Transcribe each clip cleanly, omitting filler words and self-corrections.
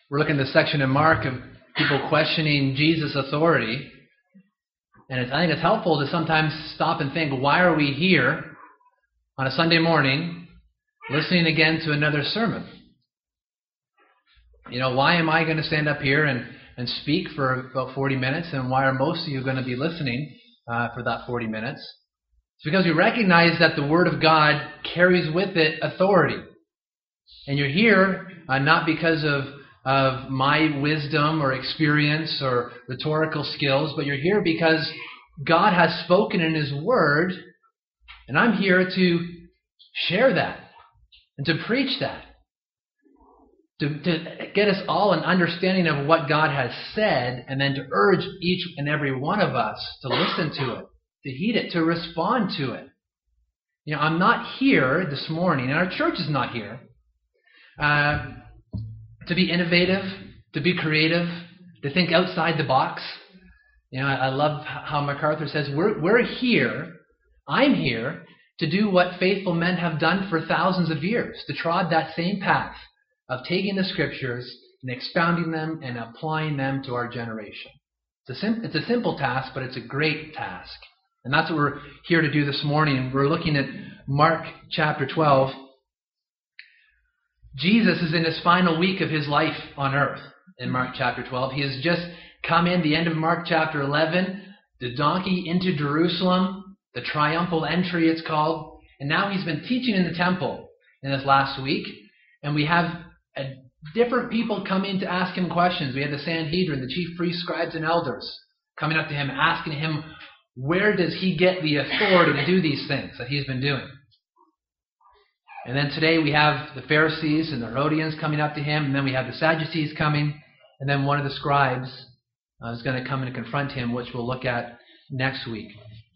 We're looking at the section in Mark of people questioning Jesus' authority. And I think it's helpful to sometimes stop and think, why are we here on a Sunday morning listening again to another sermon? Why am I going to stand up here and speak for about 40 minutes? And why are most of you going to be listening for that 40 minutes? It's because we recognize that the Word of God carries with it authority. And you're here not because of my wisdom or experience or rhetorical skills, but you're here because God has spoken in His Word, and I'm here to share that and to preach that, to get us all an understanding of what God has said, and then to urge each and every one of us to listen to it, to heed it, to respond to it. I'm not here this morning, and our church is not here, to be innovative, to be creative, to think outside the box. I love how MacArthur says, we're here, I'm here, to do what faithful men have done for thousands of years, to trod that same path of taking the Scriptures and expounding them and applying them to our generation. It's a simple task, but it's a great task. And that's what we're here to do this morning. We're looking at Mark chapter 12. Jesus is in his final week of his life on earth in Mark chapter 12. He has just come in the end of Mark chapter 11, the donkey into Jerusalem, the triumphal entry it's called. And now he's been teaching in the temple in this last week. And we have different people coming to ask him questions. We had the Sanhedrin, the chief priests, scribes, and elders coming up to him, asking him, where does he get the authority to do these things that he's been doing? And then today we have the Pharisees and the Herodians coming up to him, and then we have the Sadducees coming, and then one of the scribes is going to come and confront him, which we'll look at next week.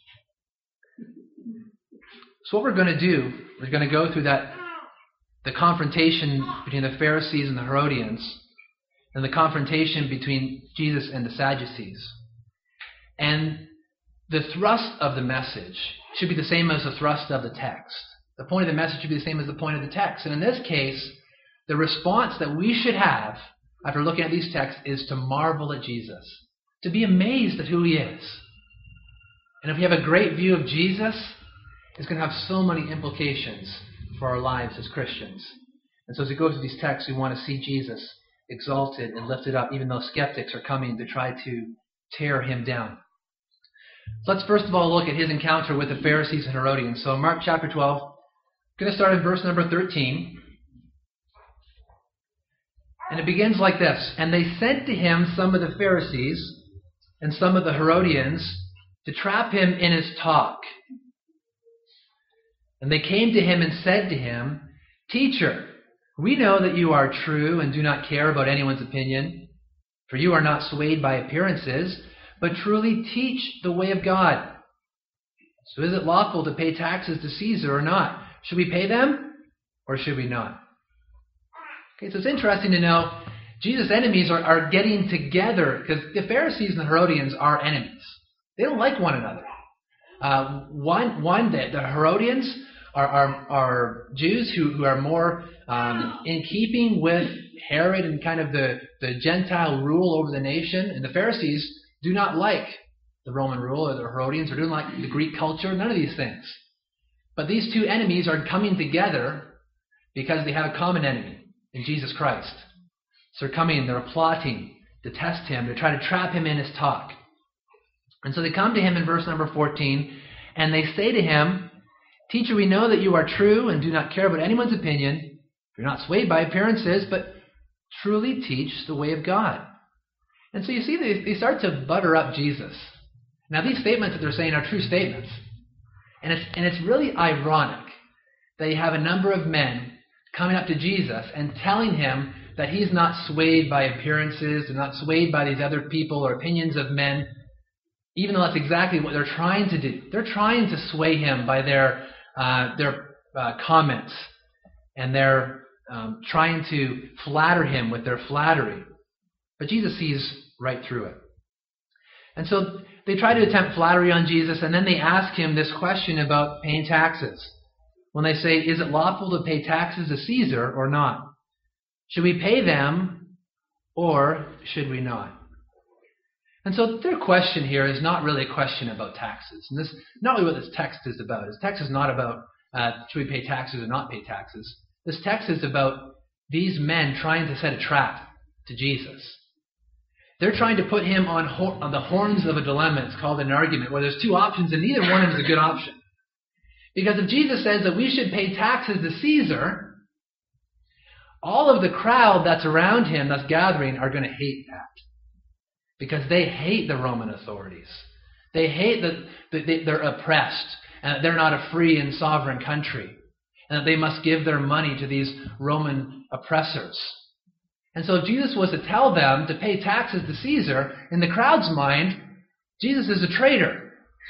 So what we're going to do, we're going to go through the confrontation between the Pharisees and the Herodians, and the confrontation between Jesus and the Sadducees. And the thrust of the message should be the same as the thrust of the text. The point of the message should be the same as the point of the text. And in this case, the response that we should have after looking at these texts is to marvel at Jesus, to be amazed at who he is. And if we have a great view of Jesus, it's going to have so many implications for our lives as Christians. And so as we go through these texts, we want to see Jesus exalted and lifted up, even though skeptics are coming to try to tear him down. So let's first of all look at his encounter with the Pharisees and Herodians. So in Mark chapter 12, I'm going to start in verse number 13. And it begins like this. And they sent to him some of the Pharisees and some of the Herodians to trap him in his talk. And they came to him and said to him, Teacher, we know that you are true and do not care about anyone's opinion, for you are not swayed by appearances, but truly teach the way of God. So is it lawful to pay taxes to Caesar or not? Should we pay them or should we not? Okay, so it's interesting to know Jesus' enemies are getting together because the Pharisees and the Herodians are enemies. They don't like one another. The Herodians are Jews who are more in keeping with Herod and kind of the Gentile rule over the nation. And the Pharisees do not like the Roman rule, or the Herodians, or do not like the Greek culture, none of these things. But these two enemies are coming together because they have a common enemy in Jesus Christ. So they're plotting to test him, to try to trap him in his talk. And so they come to him in verse number 14, and they say to him, Teacher, we know that you are true and do not care about anyone's opinion. You're not swayed by appearances, but truly teach the way of God. And so you see, they start to butter up Jesus. Now, these statements that they're saying are true statements. And it's really ironic that you have a number of men coming up to Jesus and telling him that he's not swayed by appearances, they're not swayed by these other people or opinions of men, even though that's exactly what they're trying to do. They're trying to sway him by their comments, and they're trying to flatter him with their flattery. But Jesus sees right through it. And so they try to attempt flattery on Jesus, and then they ask him this question about paying taxes. When they say, is it lawful to pay taxes to Caesar or not? Should we pay them or should we not? And so their question here is not really a question about taxes. And this is not really what this text is about. This text is not about should we pay taxes or not pay taxes. This text is about these men trying to set a trap to Jesus. They're trying to put him on the horns of a dilemma. It's called an argument, where there's two options and neither one is a good option. Because if Jesus says that we should pay taxes to Caesar, all of the crowd that's around him, that's gathering, are going to hate that. Because they hate the Roman authorities. They hate that they're oppressed and that they're not a free and sovereign country. And that they must give their money to these Roman oppressors. And so if Jesus was to tell them to pay taxes to Caesar, in the crowd's mind, Jesus is a traitor.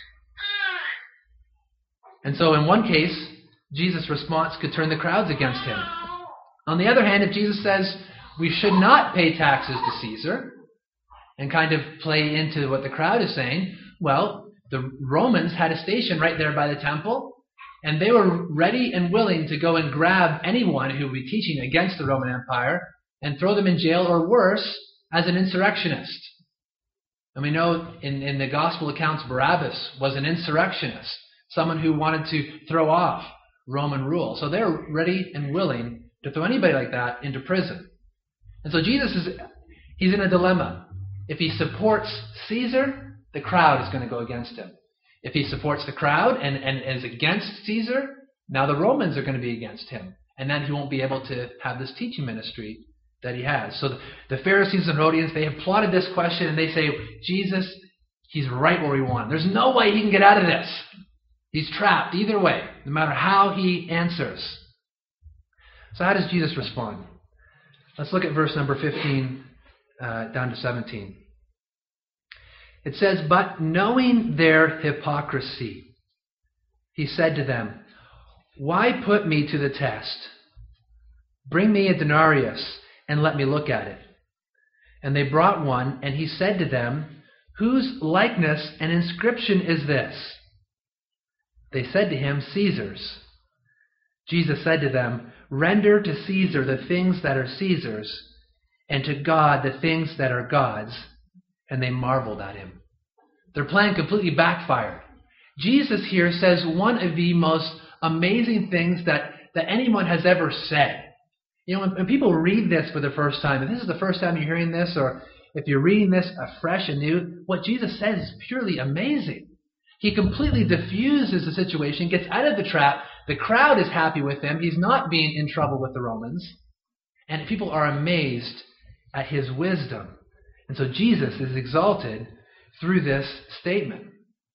And so in one case, Jesus' response could turn the crowds against him. On the other hand, if Jesus says we should not pay taxes to Caesar, and kind of play into what the crowd is saying, well, the Romans had a station right there by the temple, and they were ready and willing to go and grab anyone who would be teaching against the Roman Empire and throw them in jail, or worse, as an insurrectionist. And we know in the gospel accounts, Barabbas was an insurrectionist, someone who wanted to throw off Roman rule. So they're ready and willing to throw anybody like that into prison. And so Jesus he's in a dilemma. If he supports Caesar, the crowd is going to go against him. If he supports the crowd and is against Caesar, now the Romans are going to be against him. And then he won't be able to have this teaching ministry that he has. So the Pharisees and Herodians, they have plotted this question, and they say, Jesus, he's right where we want him. There's no way he can get out of this. He's trapped either way, no matter how he answers. So how does Jesus respond? Let's look at verse number 15 down to 17. It says, "But knowing their hypocrisy, he said to them, 'Why put me to the test? Bring me a denarius and let me look at it.' And they brought one, and he said to them, 'Whose likeness and inscription is this?' They said to him, 'Caesar's.' Jesus said to them, 'Render to Caesar the things that are Caesar's, and to God the things that are God's.' And they marveled at him." Their plan completely backfired. Jesus here says one of the most amazing things that anyone has ever said. You know, when people read this for the first time, if this is the first time you're hearing this, or if you're reading this afresh and new, what Jesus says is purely amazing. He completely diffuses the situation, gets out of the trap. The crowd is happy with him. He's not being in trouble with the Romans. And people are amazed at his wisdom. And so Jesus is exalted through this statement.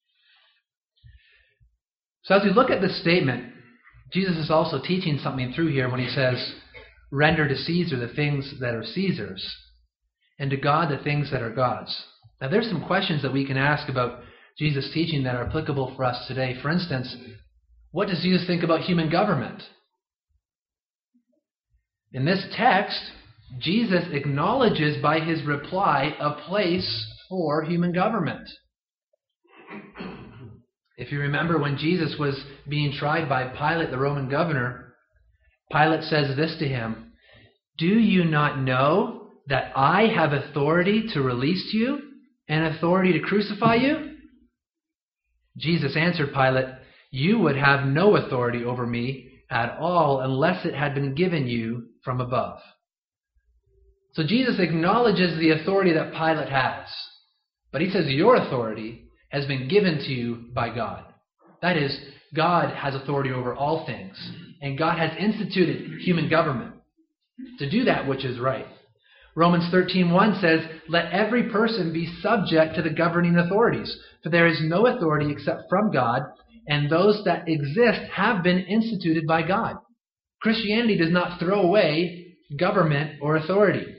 So as we look at this statement, Jesus is also teaching something through here when he says, "Render to Caesar the things that are Caesar's, and to God the things that are God's." Now there's some questions that we can ask about Jesus' teaching that are applicable for us today. For instance, what does Jesus think about human government? In this text, Jesus acknowledges by his reply a place for human government. If you remember when Jesus was being tried by Pilate, the Roman governor, Pilate says this to him, "Do you not know that I have authority to release you and authority to crucify you?" Jesus answered Pilate, "You would have no authority over me at all unless it had been given you from above." So Jesus acknowledges the authority that Pilate has. But he says your authority has been given to you by God. That is, God has authority over all things. And God has instituted human government to do that which is right. Romans 13:1 says, "Let every person be subject to the governing authorities, for there is no authority except from God, and those that exist have been instituted by God." Christianity does not throw away government or authority.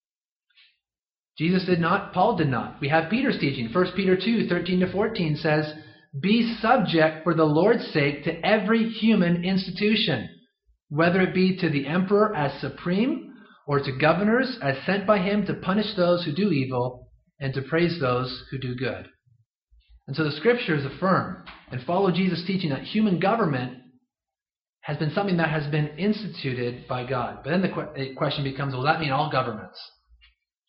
Jesus did not, Paul did not. We have Peter's teaching. 1 Peter 2:13-14 says, "Be subject for the Lord's sake to every human institution, whether it be to the emperor as supreme, or to governors as sent by him to punish those who do evil and to praise those who do good." And so the scriptures affirm and follow Jesus' teaching that human government has been something that has been instituted by God. But then the question becomes, will that mean all governments?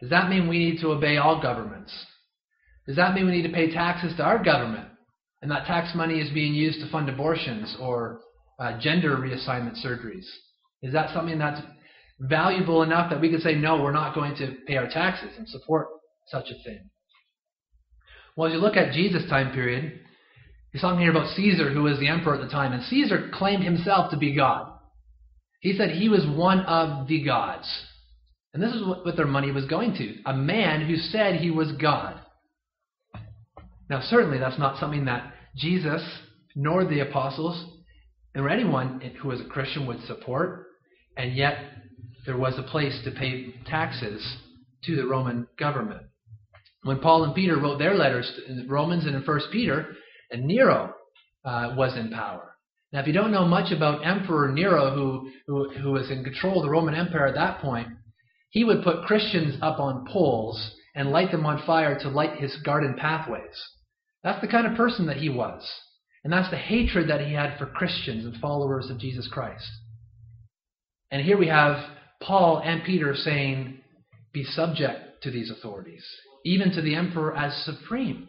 Does that mean we need to obey all governments? Does that mean we need to pay taxes to our government, and that tax money is being used to fund abortions or gender reassignment surgeries? Is that something that's valuable enough that we could say, no, we're not going to pay our taxes and support such a thing? Well, as you look at Jesus' time period, he's talking here about Caesar, who was the emperor at the time, and Caesar claimed himself to be God. He said he was one of the gods. And this is what their money was going to, a man who said he was God. Now, certainly that's not something that Jesus nor the apostles or anyone who was a Christian would support, and yet there was a place to pay taxes to the Roman government. When Paul and Peter wrote their letters in Romans and in 1 Peter, and Nero was in power. Now, if you don't know much about Emperor Nero, who was in control of the Roman Empire at that point, he would put Christians up on poles and light them on fire to light his garden pathways. That's the kind of person that he was. And that's the hatred that he had for Christians and followers of Jesus Christ. And here we have Paul and Peter saying, be subject to these authorities, even to the emperor as supreme.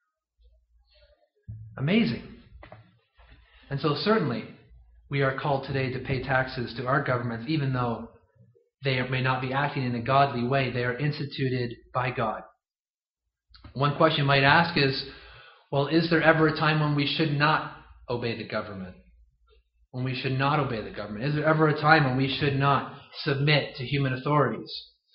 Amazing. And so certainly we are called today to pay taxes to our governments, even though they may not be acting in a godly way. They are instituted by God. One question you might ask is, well, is there ever a time when we should not obey the government? When we should not obey the government? Is there ever a time when we should not submit to human authorities?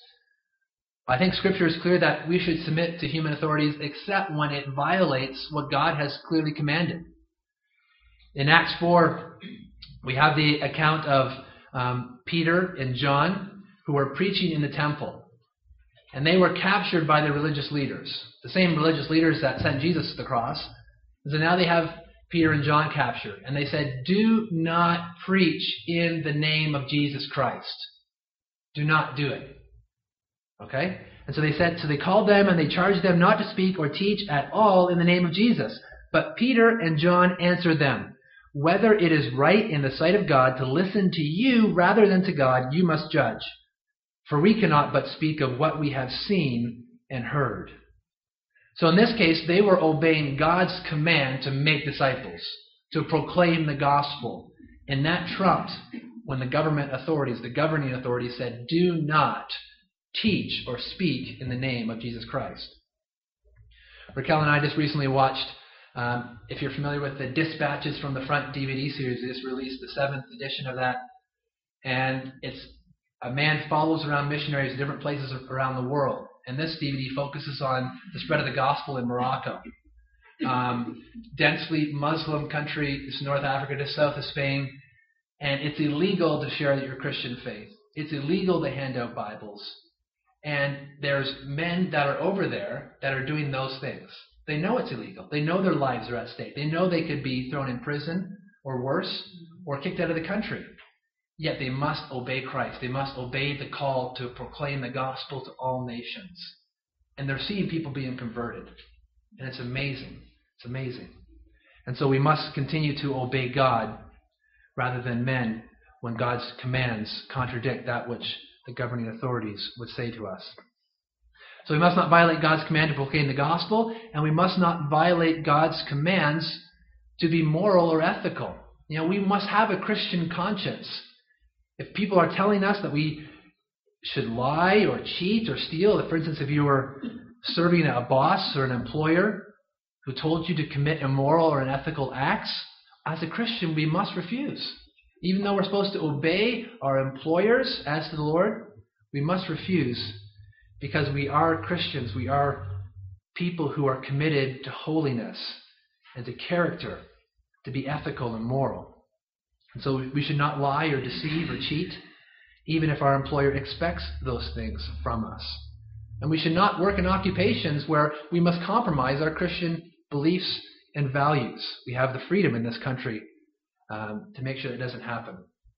I think Scripture is clear that we should submit to human authorities except when it violates what God has clearly commanded. In Acts 4, we have the account of Peter and John, who were preaching in the temple. And they were captured by the religious leaders, the same religious leaders that sent Jesus to the cross. So now they have Peter and John captured. And they said, do not preach in the name of Jesus Christ. Do not do it. Okay? And so they called them and they charged them not to speak or teach at all in the name of Jesus. But Peter and John answered them, whether it is right in the sight of God to listen to you rather than to God, you must judge. For we cannot but speak of what we have seen and heard. So in this case, they were obeying God's command to make disciples, to proclaim the gospel. And that trumped when the government authorities, the governing authorities said, do not teach or speak in the name of Jesus Christ. Raquel and I just recently watched, if you're familiar with the Dispatches from the Front DVD series, they just released the 7th edition of that. And it's a man follows around missionaries in different places around the world. And this DVD focuses on the spread of the gospel in Morocco. Densely Muslim country, it's North Africa, just south of Spain. And it's illegal to share your Christian faith. It's illegal to hand out Bibles. And there's men that are over there that are doing those things. They know it's illegal. They know their lives are at stake. They know they could be thrown in prison or worse, or kicked out of the country. Yet they must obey Christ. They must obey the call to proclaim the gospel to all nations. And they're seeing people being converted. And it's amazing. It's amazing. And so we must continue to obey God rather than men when God's commands contradict that which the governing authorities would say to us. So we must not violate God's command to proclaim the gospel, and we must not violate God's commands to be moral or ethical. You know, we must have a Christian conscience. If people are telling us that we should lie or cheat or steal, for instance, if you were serving a boss or an employer who told you to commit immoral or unethical acts, as a Christian we must refuse. Even though we're supposed to obey our employers as to the Lord, we must refuse because we are Christians. We are people who are committed to holiness and to character, to be ethical and moral. And so we should not lie or deceive or cheat, even if our employer expects those things from us. And we should not work in occupations where we must compromise our Christian beliefs and values. We have the freedom in this country to make sure it doesn't happen.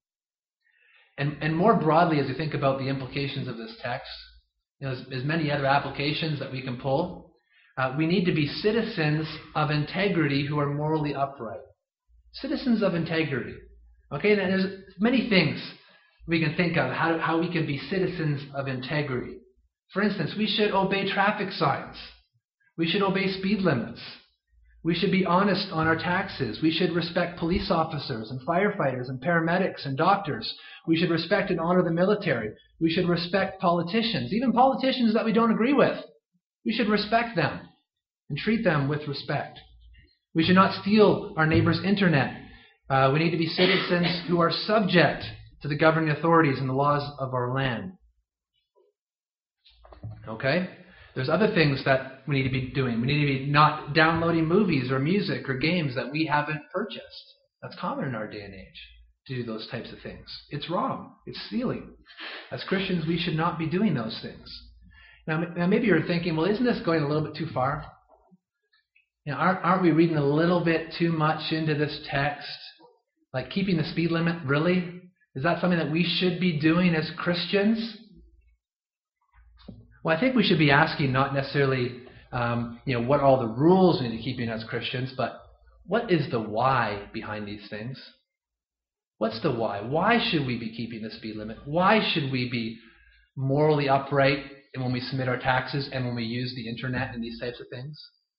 And more broadly, as we think about the implications of this text, you know, there's many other applications that we can pull. We need to be citizens of integrity who are morally upright. Citizens of integrity. Okay, and there's many things we can think of how we can be citizens of integrity. For instance, we should obey traffic signs. We should obey speed limits. We should be honest on our taxes. We should respect police officers and firefighters and paramedics and doctors. We should respect and honor the military. We should respect politicians, even politicians that we don't agree with. We should respect them and treat them with respect. We should not steal our neighbor's internet. We need to be citizens who are subject to the governing authorities and the laws of our land. Okay? There's other things that we need to be doing. We need to be not downloading movies or music or games that we haven't purchased. That's common in our day and age to do those types of things. It's wrong. It's stealing. As Christians, we should not be doing those things. Now maybe you're thinking, well, isn't this going a little bit too far? Aren't we reading a little bit too much into this text? Like keeping the speed limit, really? Is that something that we should be doing as Christians? Well, I think we should be asking not necessarily, what all the rules we need to keep in as Christians, but what is the why behind these things? What's the why? Why should we be keeping the speed limit? Why should we be morally upright when we submit our taxes and when we use the internet and these types of things?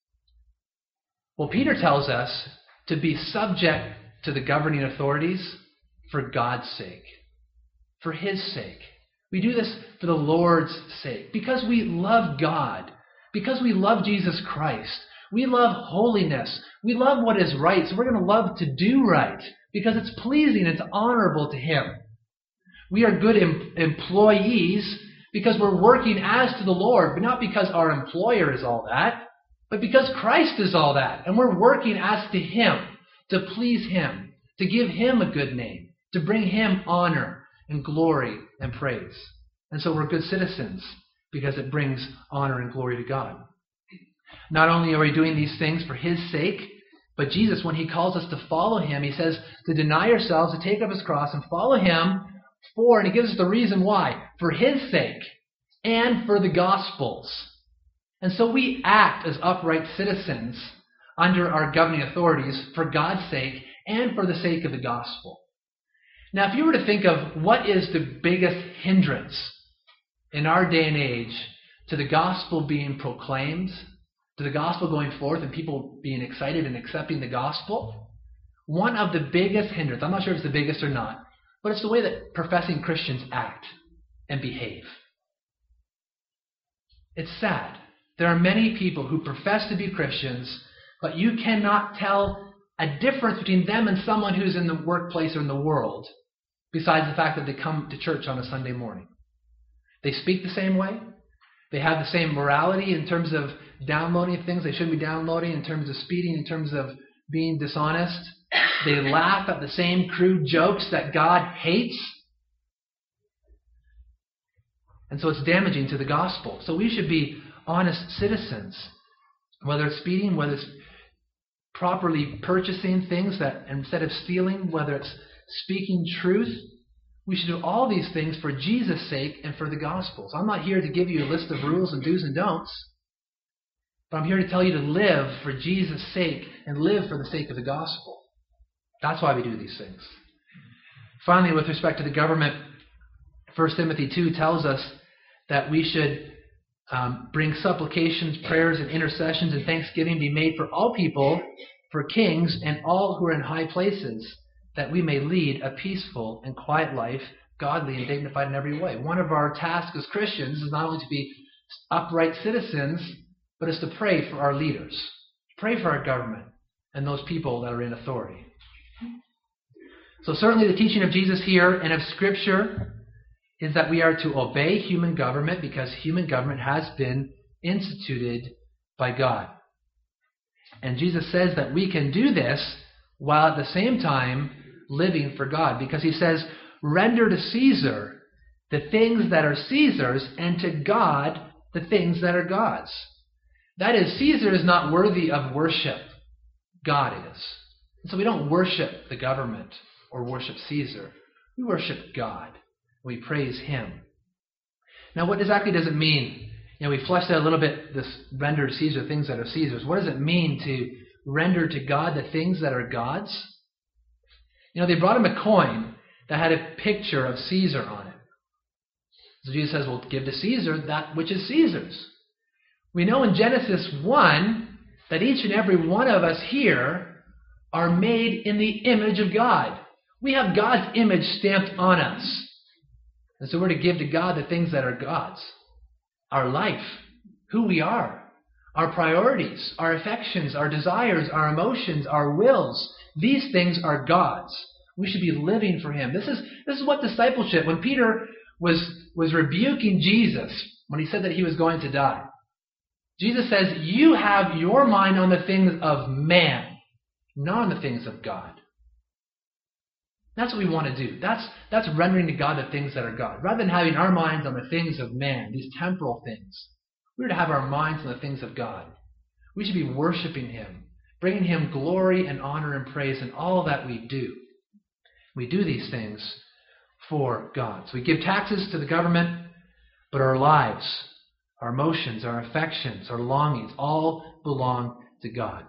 Well, Peter tells us to be subject to the governing authorities for God's sake, for His sake. We do this for the Lord's sake, because we love God, because we love Jesus Christ. We love holiness. We love what is right, so we're going to love to do right, because it's pleasing, it's honorable to Him. We are good employees because we're working as to the Lord, but not because our employer is all that, but because Christ is all that, and we're working as to Him, to please Him, to give Him a good name, to bring Him honor and glory and praise. And so we're good citizens because it brings honor and glory to God. Not only are we doing these things for His sake, but Jesus, when He calls us to follow Him, He says to deny ourselves, to take up His cross and follow Him and He gives us the reason why, for His sake and for the Gospel's. And so we act as upright citizens under our governing authorities for God's sake and for the sake of the Gospel. Now, if you were to think of what is the biggest hindrance in our day and age to the gospel being proclaimed, to the gospel going forth and people being excited and accepting the gospel, one of the biggest hindrances, I'm not sure if it's the biggest or not, but it's the way that professing Christians act and behave. It's sad. There are many people who profess to be Christians, but you cannot tell a difference between them and someone who's in the workplace or in the world, besides the fact that they come to church on a Sunday morning. They speak the same way. They have the same morality in terms of downloading things they shouldn't be downloading, in terms of speeding, in terms of being dishonest. They laugh at the same crude jokes that God hates. And so it's damaging to the gospel. So we should be honest citizens, whether it's speeding, whether it's properly purchasing things that instead of stealing, whether it's speaking truth. We should do all these things for Jesus' sake and for the gospel. So I'm not here to give you a list of rules and do's and don'ts, but I'm here to tell you to live for Jesus' sake and live for the sake of the gospel. That's why we do these things. Finally, with respect to the government, 1 Timothy 2 tells us that we should bring supplications, prayers, and intercessions and thanksgiving be made for all people, for kings, and all who are in high places, that we may lead a peaceful and quiet life, godly and dignified in every way. One of our tasks as Christians is not only to be upright citizens, but is to pray for our leaders, pray for our government, and those people that are in authority. So certainly the teaching of Jesus here and of Scripture is that we are to obey human government because human government has been instituted by God. And Jesus says that we can do this while at the same time living for God, because He says, render to Caesar the things that are Caesar's, and to God the things that are God's. That is, Caesar is not worthy of worship. God is. And so we don't worship the government or worship Caesar. We worship God. We praise Him. Now, what exactly does it mean? We fleshed out a little bit this render to Caesar things that are Caesar's. What does it mean to render to God the things that are God's? They brought him a coin that had a picture of Caesar on it. So Jesus says, well, give to Caesar that which is Caesar's. We know in Genesis 1 that each and every one of us here are made in the image of God. We have God's image stamped on us. And so we're to give to God the things that are God's. Our life, who we are, our priorities, our affections, our desires, our emotions, our wills. These things are God's. We should be living for Him. This is what discipleship, when Peter was rebuking Jesus, when he said that he was going to die, Jesus says, you have your mind on the things of man, not on the things of God. That's what we want to do. That's rendering to God the things that are God. Rather than having our minds on the things of man, these temporal things, we're to have our minds on the things of God. We should be worshiping Him, bringing Him glory and honor and praise in all that we do. We do these things for God. So we give taxes to the government, but our lives, our emotions, our affections, our longings, all belong to God.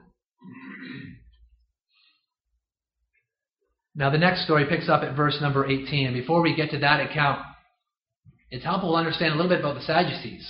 Now the next story picks up at verse number 18. And before we get to that account, it's helpful to understand a little bit about the Sadducees.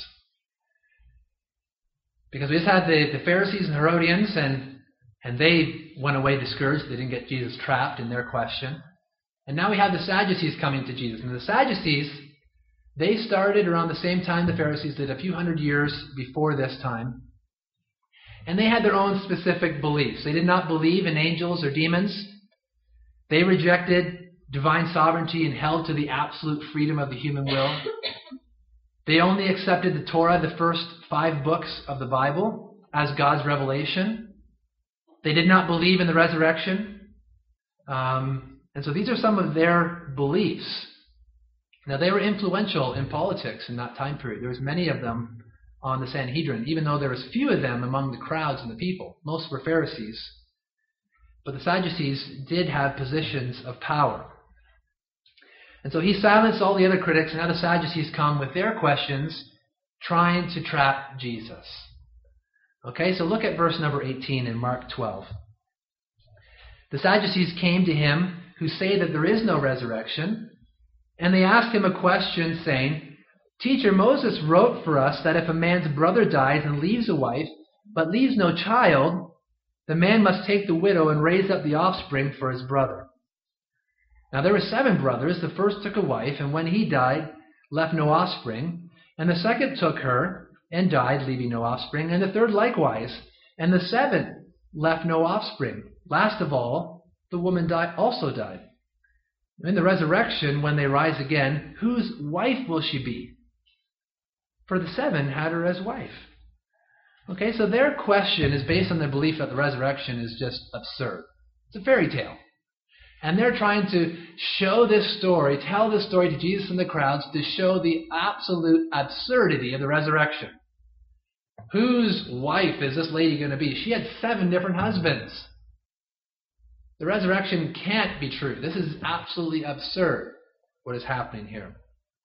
Because we just had the Pharisees and Herodians, and they went away discouraged. They didn't get Jesus trapped in their question. And now we have the Sadducees coming to Jesus. And the Sadducees, they started around the same time the Pharisees did, a few hundred years before this time. And they had their own specific beliefs. They did not believe in angels or demons. They rejected divine sovereignty and held to the absolute freedom of the human will. They only accepted the Torah, the first 5 books of the Bible, as God's revelation. They did not believe in the resurrection. And so these are some of their beliefs. Now, they were influential in politics in that time period. There was many of them on the Sanhedrin, even though there was few of them among the crowds and the people. Most were Pharisees. But the Sadducees did have positions of power. And so he silenced all the other critics, and now the Sadducees come with their questions, trying to trap Jesus. Okay, so look at verse number 18 in Mark 12. The Sadducees came to him who say that there is no resurrection, and they asked him a question, saying, Teacher, Moses wrote for us that if a man's brother dies and leaves a wife, but leaves no child, the man must take the widow and raise up the offspring for his brother. Now there were 7 brothers. The first took a wife, and when he died, left no offspring. And the second took her and died, leaving no offspring. And the third likewise. And the 7th left no offspring. Last of all, the woman also died. In the resurrection, when they rise again, whose wife will she be? For the 7 had her as wife. Okay, so their question is based on their belief that the resurrection is just absurd. It's a fairy tale. And they're trying to show this story, tell this story to Jesus and the crowds to show the absolute absurdity of the resurrection. Whose wife is this lady going to be? She had 7 different husbands. The resurrection can't be true. This is absolutely absurd, what is happening here.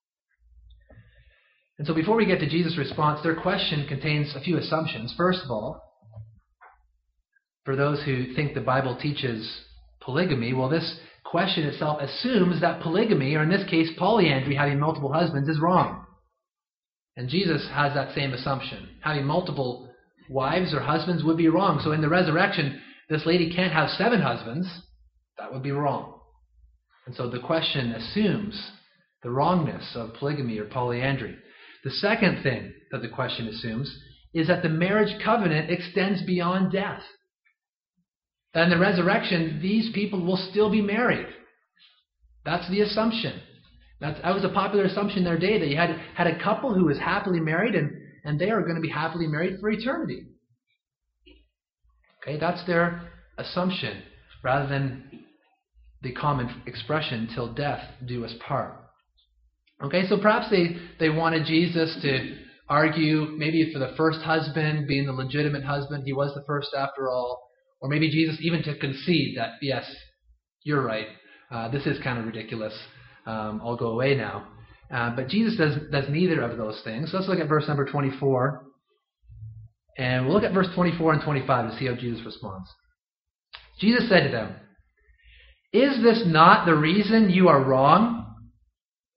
And so before we get to Jesus' response, their question contains a few assumptions. First of all, for those who think the Bible teaches polygamy, well, this question itself assumes that polygamy, or in this case polyandry, having multiple husbands, is wrong. And Jesus has that same assumption. Having multiple wives or husbands would be wrong. So in the resurrection, this lady can't have 7 husbands. That would be wrong. And so the question assumes the wrongness of polygamy or polyandry. The second thing that the question assumes is that the marriage covenant extends beyond death. That in the resurrection, these people will still be married. That's the assumption. That was a popular assumption in their day, that you had a couple who was happily married, and they are going to be happily married for eternity. Okay, that's their assumption, rather than the common expression, till death do us part. Okay, so perhaps they wanted Jesus to argue maybe for the first husband being the legitimate husband. He was the first after all. Or maybe Jesus even to concede that, yes, you're right. This is kind of ridiculous. I'll go away now. But Jesus does neither of those things. So let's look at verse number 24. And we'll look at verse 24 and 25 to see how Jesus responds. Jesus said to them, Is this not the reason you are wrong?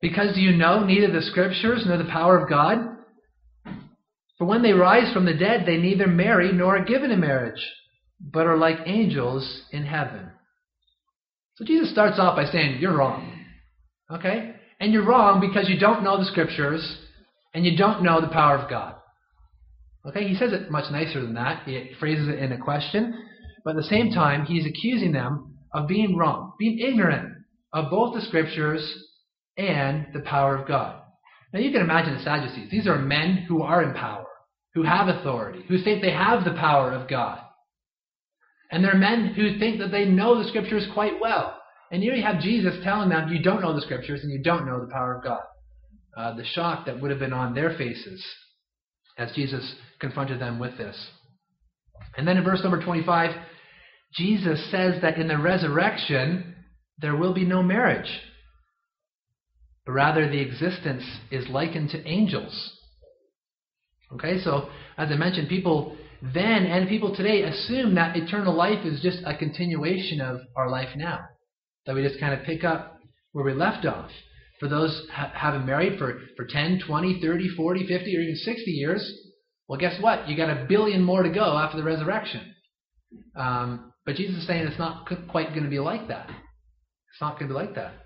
Because do you know neither the Scriptures nor the power of God? For when they rise from the dead, they neither marry nor are given in marriage, but are like angels in heaven. So Jesus starts off by saying, you're wrong. Okay? And you're wrong because you don't know the Scriptures and you don't know the power of God. Okay? He says it much nicer than that. He phrases it in a question. But at the same time, he's accusing them of being wrong, being ignorant of both the Scriptures and the power of God. Now you can imagine the Sadducees. These are men who are in power, who have authority, who think they have the power of God. And they're men who think that they know the Scriptures quite well. And here you have Jesus telling them, you don't know the Scriptures and you don't know the power of God. The shock that would have been on their faces as Jesus confronted them with this. And then in verse number 25, Jesus says that in the resurrection, there will be no marriage. But rather the existence is likened to angels. Okay, so as I mentioned, people then and people today assume that eternal life is just a continuation of our life now. That we just kind of pick up where we left off. For those haven't married for 10, 20, 30, 40, 50, or even 60 years, well, guess what? You got 1 billion more to go after the resurrection. But Jesus is saying it's not quite going to be like that. It's not going to be like that.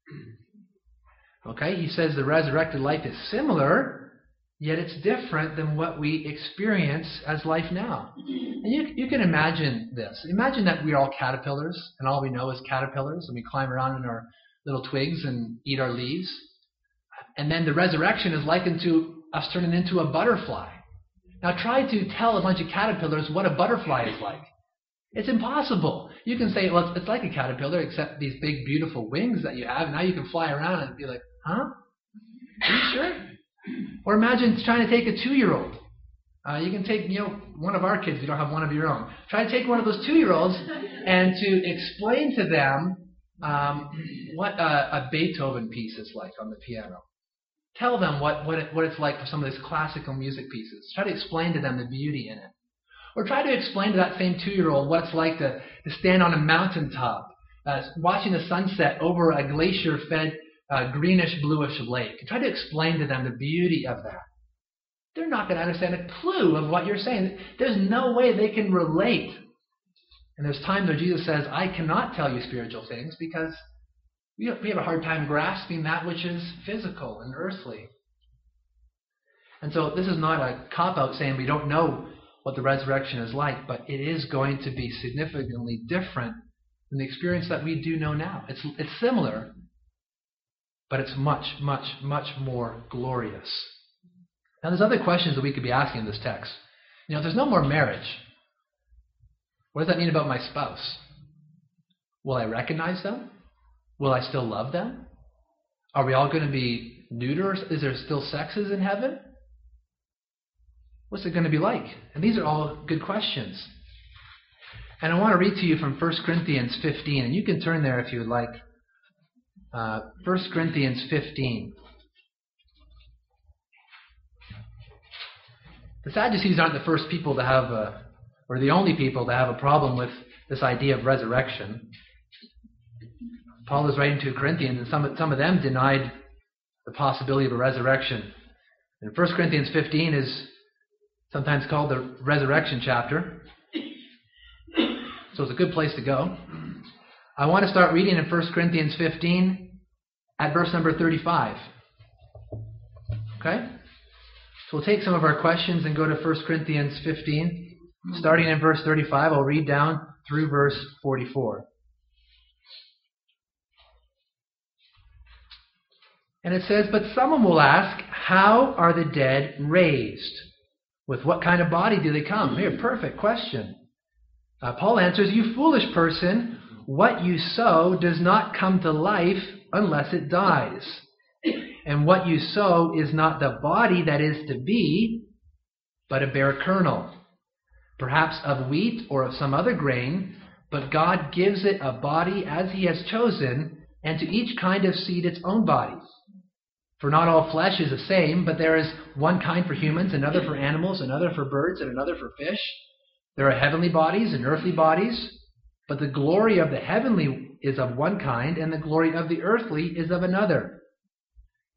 Okay, he says the resurrected life is similar, yet it's different than what we experience as life now. And you can imagine this. Imagine that we're all caterpillars, and all we know is caterpillars, and we climb around in our little twigs and eat our leaves. And then the resurrection is likened to us turning into a butterfly. Now try to tell a bunch of caterpillars what a butterfly is like. It's impossible. You can say, well, it's like a caterpillar, except these big, beautiful wings that you have. And now you can fly around and be like, huh? Are you sure? Or imagine trying to take a 2-year-old. You can take, one of our kids if you don't have one of your own. Try to take one of those 2-year-olds and to explain to them what a Beethoven piece is like on the piano. Tell them what it's like for some of these classical music pieces. Try to explain to them the beauty in it. Or try to explain to that same 2-year-old what it's like to stand on a mountaintop, watching the sunset over a glacier-fed greenish-bluish lake. Try to explain to them the beauty of that. They're not going to understand a clue of what you're saying. There's no way they can relate. And there's times where Jesus says, I cannot tell you spiritual things because we have a hard time grasping that which is physical and earthly. And so this is not a cop-out saying we don't know what the resurrection is like, but it is going to be significantly different than the experience that we do know now. It's similar, but it's much, much, much more glorious. Now there's other questions that we could be asking in this text. If there's no more marriage, what does that mean about my spouse? Will I recognize them? Will I still love them? Are we all going to be neuters? Is there still sexes in heaven? What's it going to be like? And these are all good questions. And I want to read to you from 1 Corinthians 15, and you can turn there if you would like. 1 Corinthians 15. The Sadducees aren't the first people to have, or the only people to have a problem with this idea of resurrection. Paul is writing to Corinthians, and some of them denied the possibility of a resurrection. And 1 Corinthians 15 is sometimes called the resurrection chapter. So it's a good place to go. I want to start reading in 1 Corinthians 15 at verse number 35. Okay? So we'll take some of our questions and go to 1 Corinthians 15. Starting in verse 35, I'll read down through verse 44. And it says, but someone will ask, how are the dead raised? With what kind of body do they come? Here, perfect question. Paul answers, you foolish person, what you sow does not come to life unless it dies. And what you sow is not the body that is to be, but a bare kernel, perhaps of wheat or of some other grain, but God gives it a body as he has chosen, and to each kind of seed its own body. For not all flesh is the same, but there is one kind for humans, another for animals, another for birds, and another for fish. There are heavenly bodies and earthly bodies, but the glory of the heavenly is of one kind, and the glory of the earthly is of another.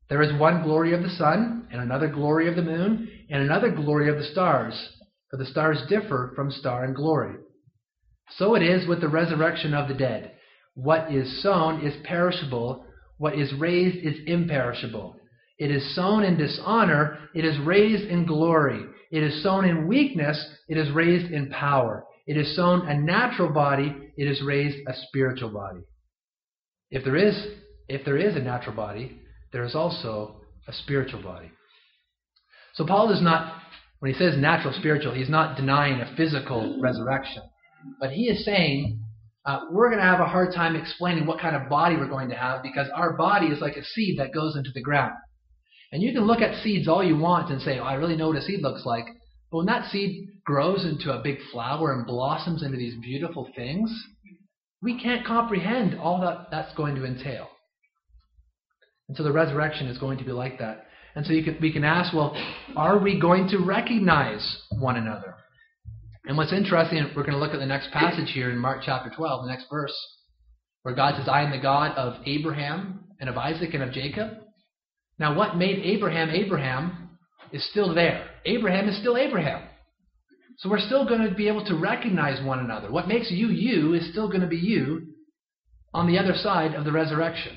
There is one glory of the sun, and another glory of the moon, and another glory of the stars, for the stars differ from star in glory. So it is with the resurrection of the dead. What is sown is perishable, what is raised is imperishable. It is sown in dishonor, it is raised in glory. It is sown in weakness, it is raised in power. It is sown a natural body, it is raised a spiritual body. If there is a natural body, there is also a spiritual body. So Paul is not, when he says natural spiritual, he's not denying a physical resurrection. But he is saying we're going to have a hard time explaining what kind of body we're going to have, because our body is like a seed that goes into the ground. And you can look at seeds all you want and say, oh, I really know what a seed looks like. But when that seed grows into a big flower and blossoms into these beautiful things, we can't comprehend all that that's going to entail. And so the resurrection is going to be like that. And so we can ask, well, are we going to recognize one another? And what's interesting, we're going to look at the next passage here in Mark chapter 12, the next verse, where God says, I am the God of Abraham and of Isaac and of Jacob. Now, what made Abraham Abraham is still there. Abraham is still Abraham. So we're still going to be able to recognize one another. What makes you you is still going to be you on the other side of the resurrection.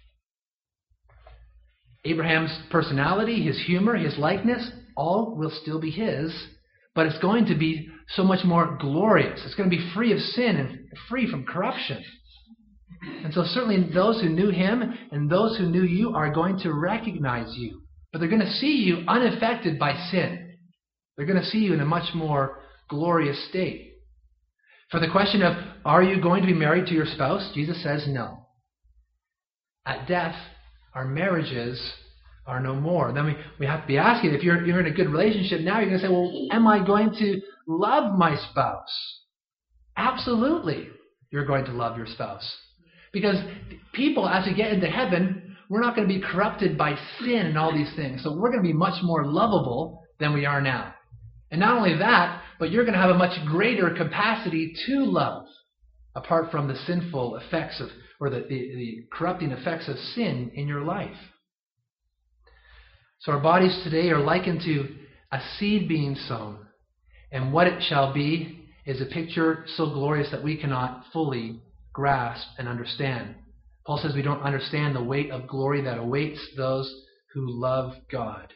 Abraham's personality, his humor, his likeness, all will still be his, but it's going to be so much more glorious. It's going to be free of sin and free from corruption. And so certainly those who knew him and those who knew you are going to recognize you. But they're going to see you unaffected by sin. They're going to see you in a much more glorious state. For the question of, are you going to be married to your spouse? Jesus says no. At death, our marriages are no more. Then we have to be asking, if you're in a good relationship now, you're going to say, well, am I going to love my spouse? Absolutely, you're going to love your spouse. Because people, as we get into heaven, we're not going to be corrupted by sin and all these things. So we're going to be much more lovable than we are now. And not only that, but you're going to have a much greater capacity to love, apart from the sinful effects of, or the corrupting effects of sin in your life. So our bodies today are likened to a seed being sown. And what it shall be is a picture so glorious that we cannot fully grasp and understand. Paul says we don't understand the weight of glory that awaits those who love God.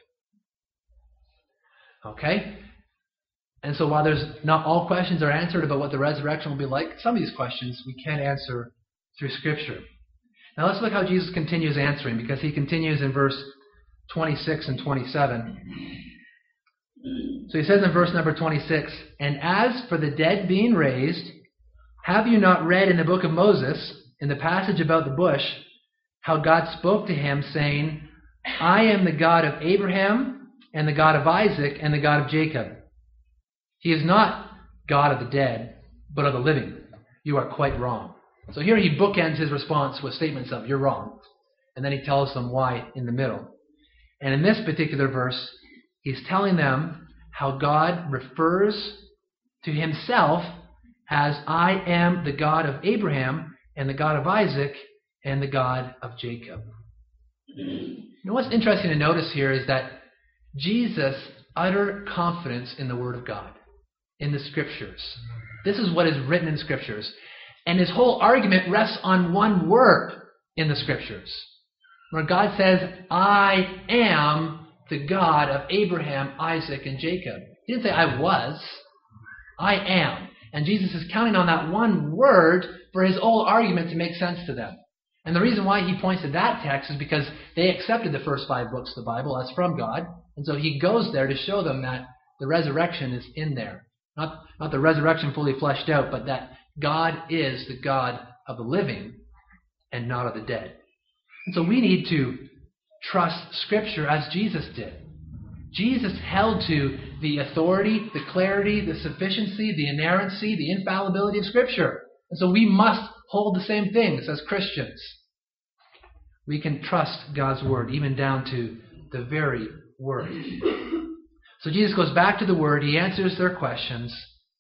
Okay? And so while there's not all questions are answered about what the resurrection will be like, some of these questions we can answer through Scripture. Now let's look how Jesus continues answering, because he continues in verse 26 and 27. So he says in verse number 26, and as for the dead being raised, have you not read in the book of Moses, in the passage about the bush, how God spoke to him, saying, I am the God of Abraham, and the God of Isaac, and the God of Jacob. He is not God of the dead, but of the living. You are quite wrong. So here he bookends his response with statements of, you're wrong. And then he tells them why in the middle. And in this particular verse, he's telling them how God refers to himself as, I am the God of Abraham, and the God of Isaac, and the God of Jacob. You know what's interesting to notice here is that Jesus' utter confidence in the Word of God, in the Scriptures. This is what is written in the Scriptures. And his whole argument rests on one word in the Scriptures, where God says, I am the God of Abraham, Isaac, and Jacob. He didn't say I was. I am. And Jesus is counting on that one word for his whole argument to make sense to them. And the reason why he points to that text is because they accepted the first 5 books of the Bible as from God. And so he goes there to show them that the resurrection is in there. Not the resurrection fully fleshed out, but that God is the God of the living and not of the dead. And so we need to trust Scripture as Jesus did. Jesus held to the authority, the clarity, the sufficiency, the inerrancy, the infallibility of Scripture. And so we must hold the same things as Christians. We can trust God's Word, even down to the very Word. So Jesus goes back to the Word. He answers their questions.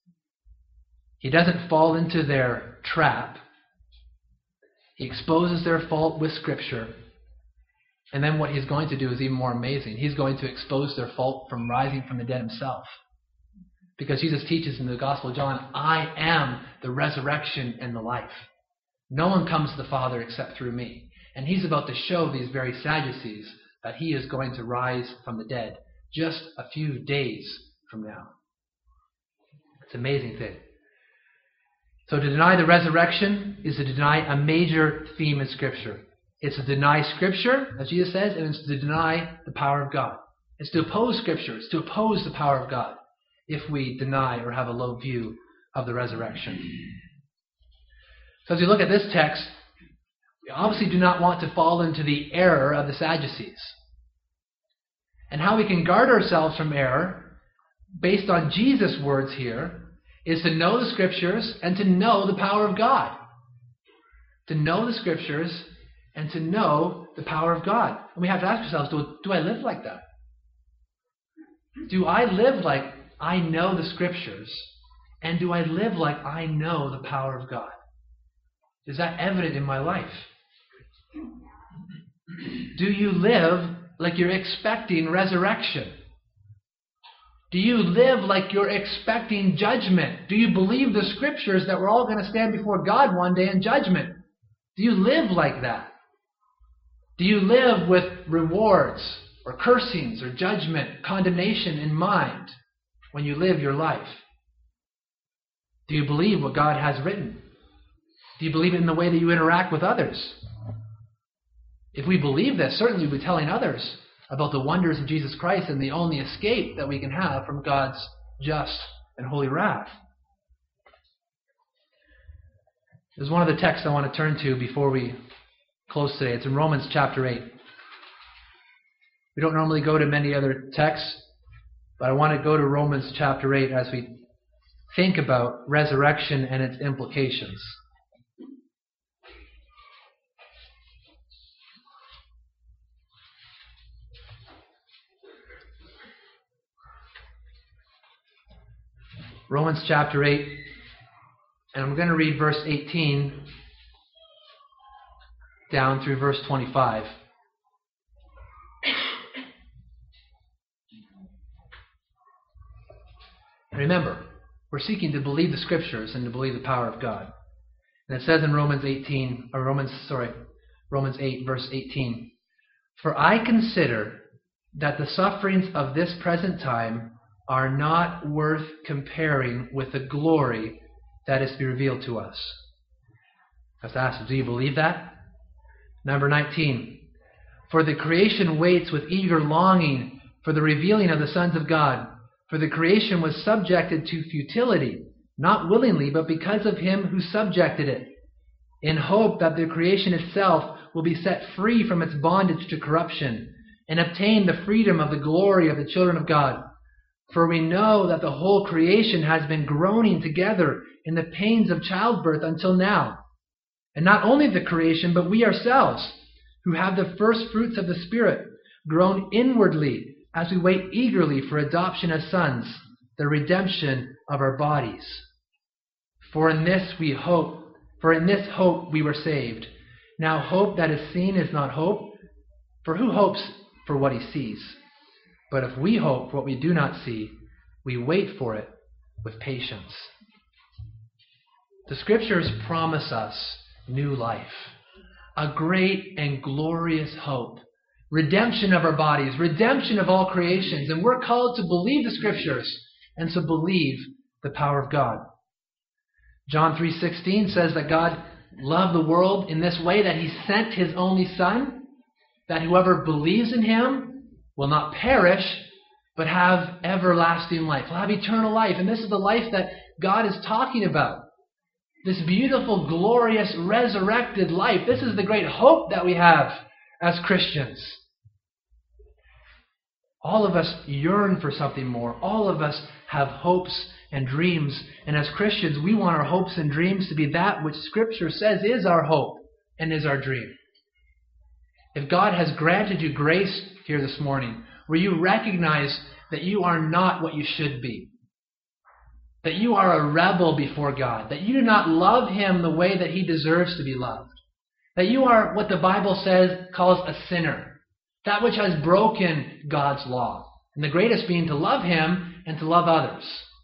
He doesn't fall into their trap. He exposes their fault with Scripture. And then what he's going to do is even more amazing. He's going to expose their fault from rising from the dead himself. Because Jesus teaches in the Gospel of John, I am the resurrection and the life. No one comes to the Father except through me. And he's about to show these very Sadducees that he is going to rise from the dead just a few days from now. It's an amazing thing. So to deny the resurrection is to deny a major theme in Scripture. It's to deny Scripture, as Jesus says, and it's to deny the power of God. It's to oppose Scripture. It's to oppose the power of God if we deny or have a low view of the resurrection. So as we look at this text, we obviously do not want to fall into the error of the Sadducees. And how we can guard ourselves from error, based on Jesus' words here, is to know the Scriptures and to know the power of God. To know the Scriptures and to know the power of God. And we have to ask ourselves, do I live like that? Do I live like I know the Scriptures? And do I live like I know the power of God? Is that evident in my life? Do you live like you're expecting resurrection? Do you live like you're expecting judgment? Do you believe the Scriptures that we're all going to stand before God one day in judgment? Do you live like that? Do you live with rewards or cursings or judgment, condemnation in mind when you live your life? Do you believe what God has written? Do you believe it in the way that you interact with others? If we believe this, certainly we'll be telling others about the wonders of Jesus Christ and the only escape that we can have from God's just and holy wrath. There's one of the texts I want to turn to before we close today. It's in Romans chapter 8. We don't normally go to many other texts, but I want to go to Romans chapter 8 as we think about resurrection and its implications. Romans chapter 8, and I'm going to read verse 18 down through verse 25. And remember, we're seeking to believe the Scriptures and to believe the power of God. And it says in Romans 8, verse 18, For I consider that the sufferings of this present time are not worth comparing with the glory that is to be revealed to us. I have to ask, do you believe that? Number 19. For the creation waits with eager longing for the revealing of the sons of God. For the creation was subjected to futility, not willingly, but because of him who subjected it, in hope that the creation itself will be set free from its bondage to corruption and obtain the freedom of the glory of the children of God. For we know that the whole creation has been groaning together in the pains of childbirth until now. And not only the creation, but we ourselves, who have the first fruits of the Spirit, groan inwardly as we wait eagerly for adoption as sons, the redemption of our bodies. For in this hope we were saved. Now hope that is seen is not hope, for who hopes for what he sees? But if we hope for what we do not see, we wait for it with patience. The Scriptures promise us new life, a great and glorious hope, redemption of our bodies, redemption of all creations, and we're called to believe the Scriptures and to believe the power of God. John 3:16 says that God loved the world in this way, that he sent his only Son, that whoever believes in him will not perish, but have everlasting life. Will have eternal life. And this is the life that God is talking about. This beautiful, glorious, resurrected life. This is the great hope that we have as Christians. All of us yearn for something more. All of us have hopes and dreams. And as Christians, we want our hopes and dreams to be that which Scripture says is our hope and is our dream. If God has granted you grace here this morning, where you recognize that you are not what you should be, that you are a rebel before God, that you do not love him the way that he deserves to be loved, that you are what the Bible calls a sinner, That which has broken God's law. And the greatest being to love Him and to love others.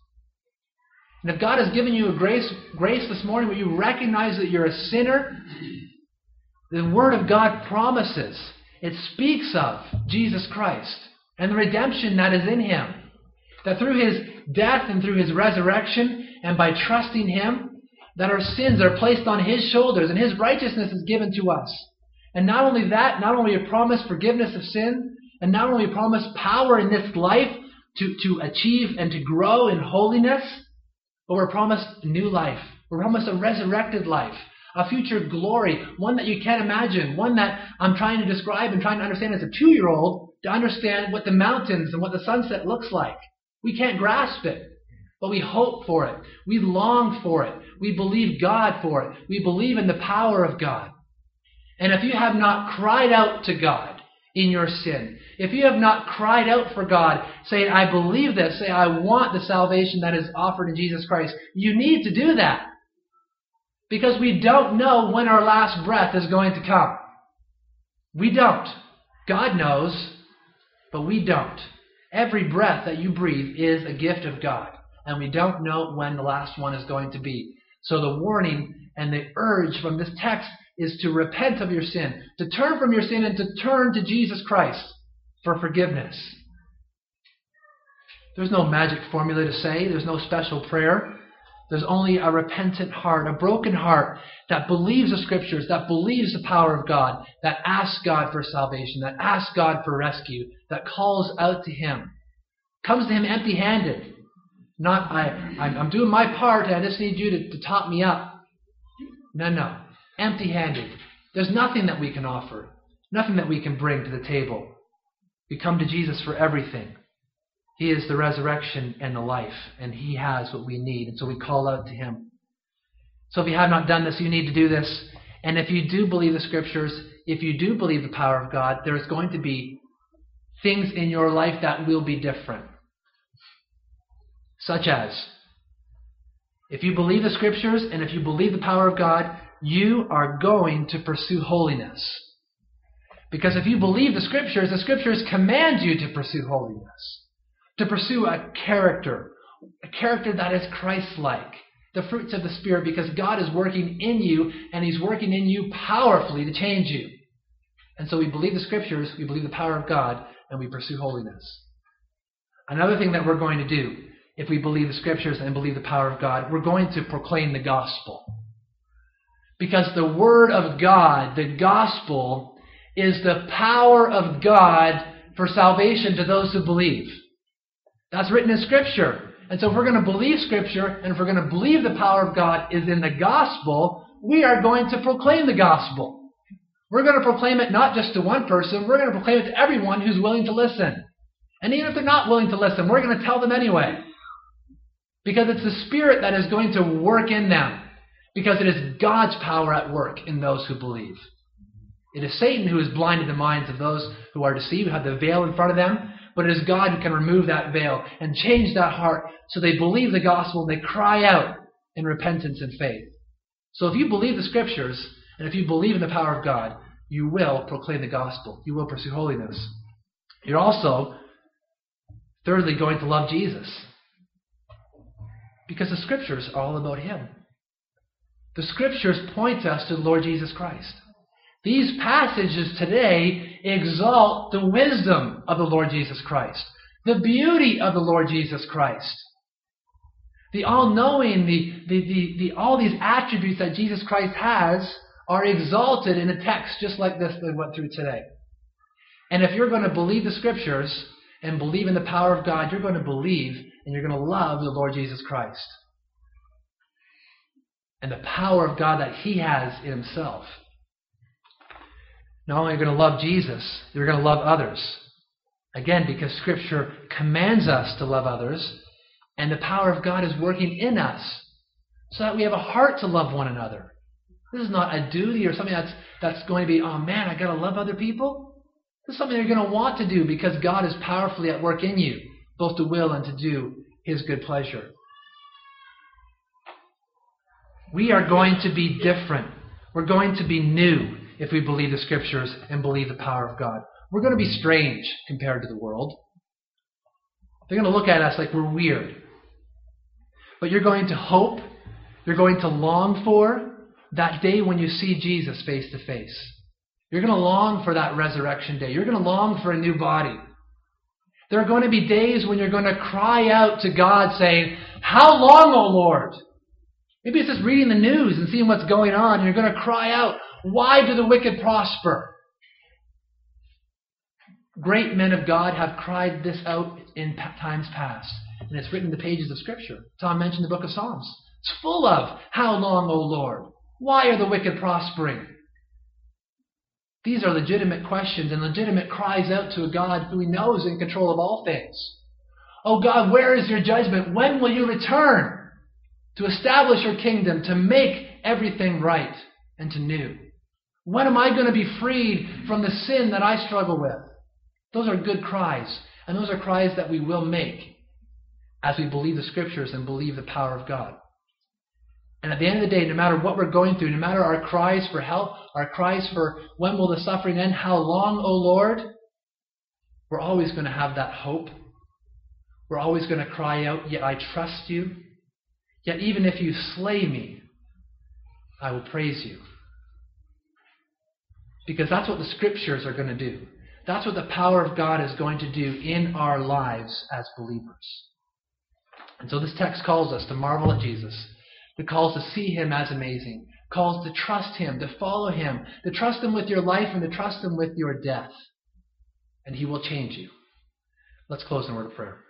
And if God has given you a grace this morning where you recognize that you're a sinner, the Word of God promises, it speaks of Jesus Christ and the redemption that is in Him. That through His death and through His resurrection and by trusting Him, that our sins are placed on His shoulders and His righteousness is given to us. And not only that, not only a promise forgiveness of sin, and not only a promise power in this life to achieve and to grow in holiness, but we're promised a new life. We're promised a resurrected life, a future glory, one that you can't imagine, one that I'm trying to describe and trying to understand as a 2-year-old to understand what the mountains and what the sunset looks like. We can't grasp it, but we hope for it. We long for it. We believe God for it. We believe in the power of God. And if you have not cried out to God in your sin, if you have not cried out for God, saying, I believe this, say, I want the salvation that is offered in Jesus Christ, you need to do that. Because we don't know when our last breath is going to come. We don't. God knows, but we don't. Every breath that you breathe is a gift of God. And we don't know when the last one is going to be. So the warning and the urge from this text is to repent of your sin, to turn from your sin and to turn to Jesus Christ for forgiveness. There's no magic formula to say. There's no special prayer. There's only a repentant heart, a broken heart that believes the Scriptures, that believes the power of God, that asks God for salvation, that asks God for rescue, that calls out to Him, comes to Him empty-handed. Not, I'm doing my part and I just need you to top me up. No. Empty-handed. There's nothing that we can offer. Nothing that we can bring to the table. We come to Jesus for everything. He is the resurrection and the life, and He has what we need, and so we call out to Him. So if you have not done this, you need to do this. And if you do believe the Scriptures, if you do believe the power of God, there's going to be things in your life that will be different. Such as, if you believe the Scriptures and if you believe the power of God, you are going to pursue holiness. Because if you believe the Scriptures command you to pursue holiness. To pursue a character that is Christ-like. The fruits of the Spirit, because God is working in you, and He's working in you powerfully to change you. And so we believe the Scriptures, we believe the power of God, and we pursue holiness. Another thing that we're going to do, if we believe the Scriptures and believe the power of God, we're going to proclaim the gospel. Because the Word of God, the gospel, is the power of God for salvation to those who believe. That's written in Scripture. And so if we're going to believe Scripture, and if we're going to believe the power of God is in the gospel, we are going to proclaim the gospel. We're going to proclaim it not just to one person, we're going to proclaim it to everyone who's willing to listen. And even if they're not willing to listen, we're going to tell them anyway. Because it's the Spirit that is going to work in them. Because it is God's power at work in those who believe. It is Satan who has blinded the minds of those who are deceived, who have the veil in front of them. But it is God who can remove that veil and change that heart so they believe the gospel and they cry out in repentance and faith. So if you believe the Scriptures and if you believe in the power of God, you will proclaim the gospel. You will pursue holiness. You're also, thirdly, going to love Jesus. Because the Scriptures are all about Him. The Scriptures point us to the Lord Jesus Christ. These passages today exalt the wisdom of the Lord Jesus Christ, the beauty of the Lord Jesus Christ, the all-knowing, all these attributes that Jesus Christ has are exalted in a text just like this that we went through today. And if you're going to believe the Scriptures and believe in the power of God, you're going to believe and you're going to love the Lord Jesus Christ and the power of God that He has in Himself. Not only are you going to love Jesus, you're going to love others. Again, because Scripture commands us to love others, and the power of God is working in us so that we have a heart to love one another. This is not a duty or something that's going to be, oh man, I got to love other people. This is something you're going to want to do because God is powerfully at work in you, both to will and to do His good pleasure. We are going to be different. We're going to be new if we believe the Scriptures and believe the power of God. we're going to be strange compared to the world. They're going to look at us like we're weird. But you're going to hope, you're going to long for that day when you see Jesus face to face. You're going to long for that resurrection day. You're going to long for a new body. There are going to be days when you're going to cry out to God saying, "How long, O Lord?" Maybe it's just reading the news and seeing what's going on, and you're going to cry out, "Why do the wicked prosper?" Great men of God have cried this out in times past, and it's written in the pages of Scripture. Tom mentioned the book of Psalms. It's full of, "How long, O Lord? Why are the wicked prospering?" These are legitimate questions and legitimate cries out to a God who He knows is in control of all things. "Oh God, where is your judgment? When will you return to establish your kingdom, to make everything right and to new? When am I going to be freed from the sin that I struggle with?" Those are good cries, and those are cries that we will make as we believe the Scriptures and believe the power of God. And at the end of the day, no matter what we're going through, no matter our cries for help, our cries for when will the suffering end, how long, O Lord, we're always going to have that hope. We're always going to cry out, "Yet I trust you. Yet even if you slay me, I will praise you." Because that's what the Scriptures are going to do. That's what the power of God is going to do in our lives as believers. And so this text calls us to marvel at Jesus. It calls to see Him as amazing. It calls to trust Him, to follow Him, to trust Him with your life and to trust Him with your death. And He will change you. Let's close in a word of prayer.